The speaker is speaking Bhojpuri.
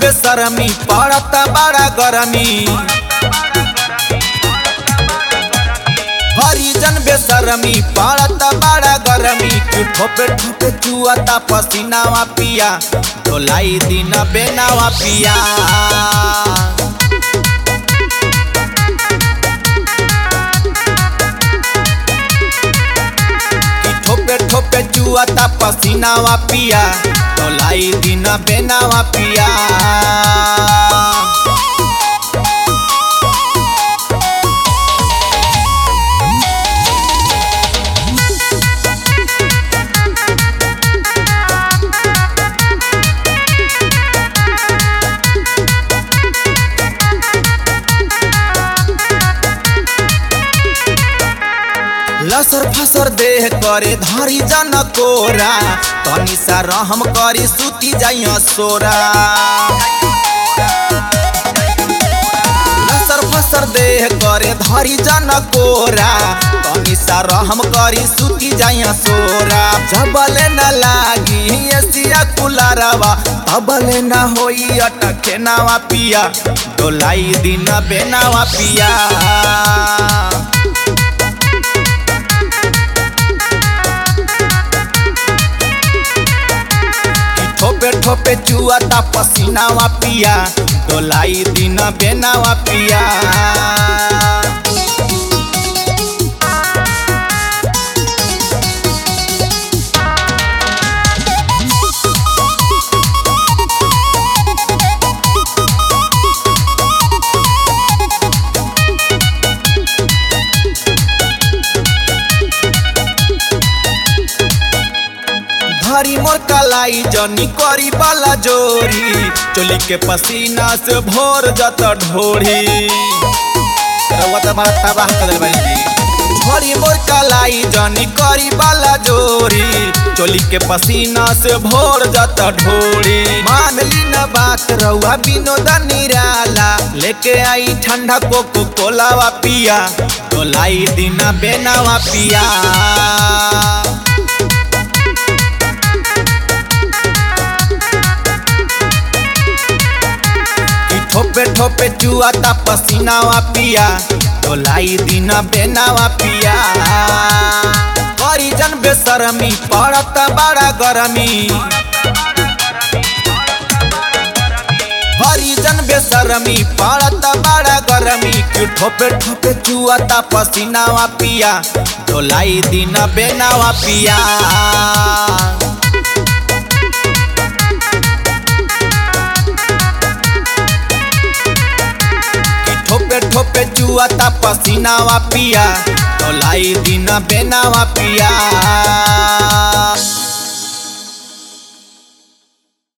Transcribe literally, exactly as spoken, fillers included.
बेशरमी पड़ता बड़ा गरमी हरिजन बेशरमी पड़ता बड़ा गरमी ठोपे ठोपे चुआता पसीनावा पिया डोलाई दिन बेनावा पिया ठोपे ठोपे चुआता पसीनावा पिया डोलाई दिन बेनावा पिया लसर फसर देह करे धारी जन कोरा तनी सा रहम करी सूती जाइया सोरा लसर फसर देह करे धारी जन कोरा तनी सा रहम करी सूती जाइया सोरा जबले न लागी एसिया कुलारवा तबले न होई अटके नावा पिया डोलाई दिन बेनावा पिया ठोपे ठोपे चुआता पसीनावा पिया डोलाई दिन बेनावा पिया हरी मोर कलाई जनी करी बाला जोरी चोली के पसीना से भोर जत ढोरी हरी मोर कलाई जनी करी बाला जोरी चोली के पसीना से भोर जत ढोरी मान ली न बात रउआ विनोद निराला लेके आई ठंडा कोको कोलावा पिया डोलाई दिन बेनावा पिया ठोपे ठोपे चुआता पसीनावा पिया डोलाई दिन बेनावा पिया हरिजन बेशरमी पड़ता बड़ा गरमी हरिजन बेशरमी पड़ता बड़ा गरमी ठोपे ठोपे चुआता पसीनावा पिया डोलाई दिन बेनावा पिया ठोपे ठोपे चुआता पसीनावा पिया डोलाई दिन बेनावा पिया।